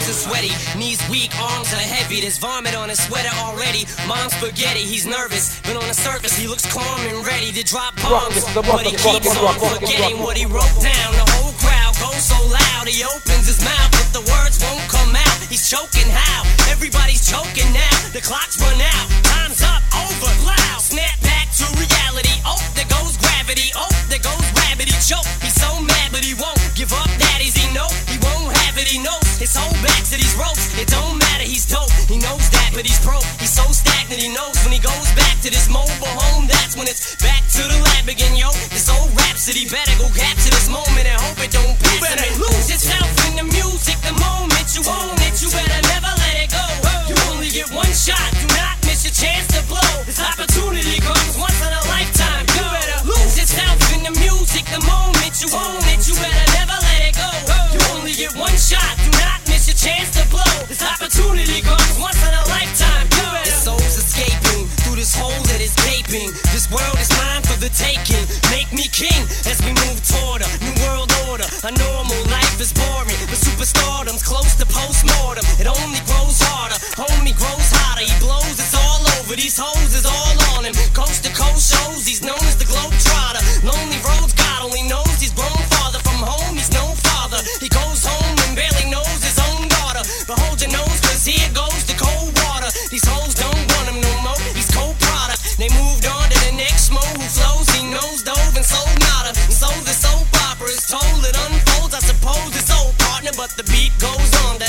are sweaty, knees weak, arms are heavy. There's vomit on his sweater already. Mom's spaghetti, he's nervous, but on the surface he looks calm and ready to drop bombs. But he keeps on forgetting what he wrote down. The whole crowd goes so loud, he opens his mouth, but the words won't come out. He's choking how? Everybody's choking now. The clock's run out, time's up, over, loud. Snap back to reality. Oh, there goes gravity. Oh, there goes rabbit. He choke. He's so mad, but he won't give up. Daddies, he know he won't have it. He knows his whole back to these ropes. It don't matter, he's dope. He knows that, but he's broke. He's so stagnant. He knows when he goes back to this mobile home, that's when it's back to the lab again, yo. This old rhapsody better go capture this moment and hope it don't pass. You better lose yourself in the music the moment you own it. You better never let it go. You only get one shot. Do not miss your chance to blow. This opportunity comes once in a lifetime. You better lose yourself in the music the moment you own it. You better never let it go. You only get one shot. Do not miss your chance to blow. This opportunity comes once in a lifetime. You better. His soul's escaping through this hole that is gaping. This world is mine for the taking. Make me king as we move toward a new world order. A normal life is boring, but superstardom's close to postmortem. It only grows harder, homie grows hotter. He blows, it's all over. These hoes is all on him. Coast to coast shows, he's known as the Globetrotter. Lonely roads, God only knows he's grown farther from home. He's no father. He goes home and barely knows his own daughter. But hold your nose, cause here goes the cold water. These hoes don't want him no more. He's cold product. They moved on to the next mo who flows. He knows dove and sold nada. And so the soap opera is told. It unfolds, I suppose it's old partner, but the beat goes on.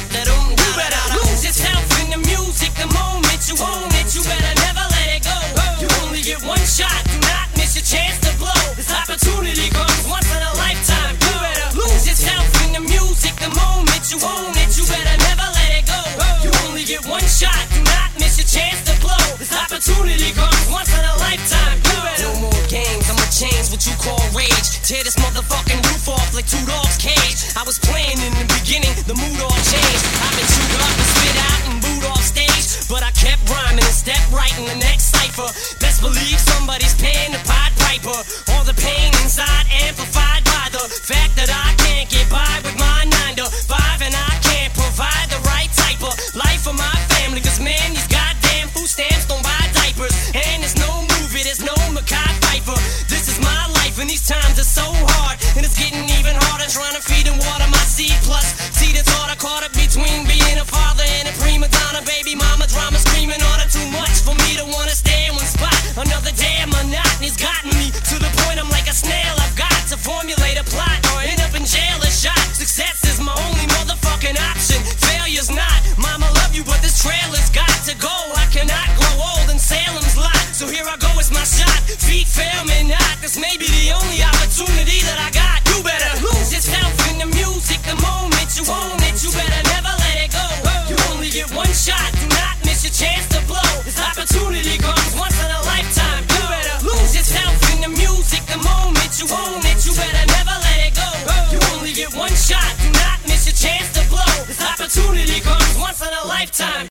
You better lose yourself in the music the moment you own it. You better never let it go. You only get one shot. Do not miss your chance to blow. This opportunity comes once in a lifetime. You better lose yourself in the music the moment you own it. You better never let it go. You only get one shot. Do not miss your chance to blow. This opportunity comes once in a lifetime. You better. No more games, I'ma change what you call rage. Tear this motherfucking roof off like two dogs' cage. I was playing in the beginning, the mood all changed. I've been chewed up and spit out and booed off stage, but I kept rhyming and stepped right in the next cipher. Best believe somebody's paying the Pied Piper. All the pain inside amplified by the fact that I can't get by with my 9 to 5, and I can't provide the right type of life for my family. Cause man, these goddamn food stamps don't buy diapers, and there's no movie, there's no Mackay Pfeiffer. This is my life and these times are so hard, and it's getting even harder trying to feed and water my seed. Plus, see the thought I caught up between being a father and a prima donna. Baby mama drama screaming on her, too much for me to wanna stay in one spot. Another day of monotony's gotten me to the point I'm like a snail. I've got to formulate a plot or end up in jail or shot. Success is my only motherfucking option. Failure's not. Mama love you, but this trailer's got to go. I cannot grow old in Salem's lot, so here I go, it's my shot. Feet fail me not. This may be the only opportunity that I got. You better lose yourself in the music the moment you own it. You better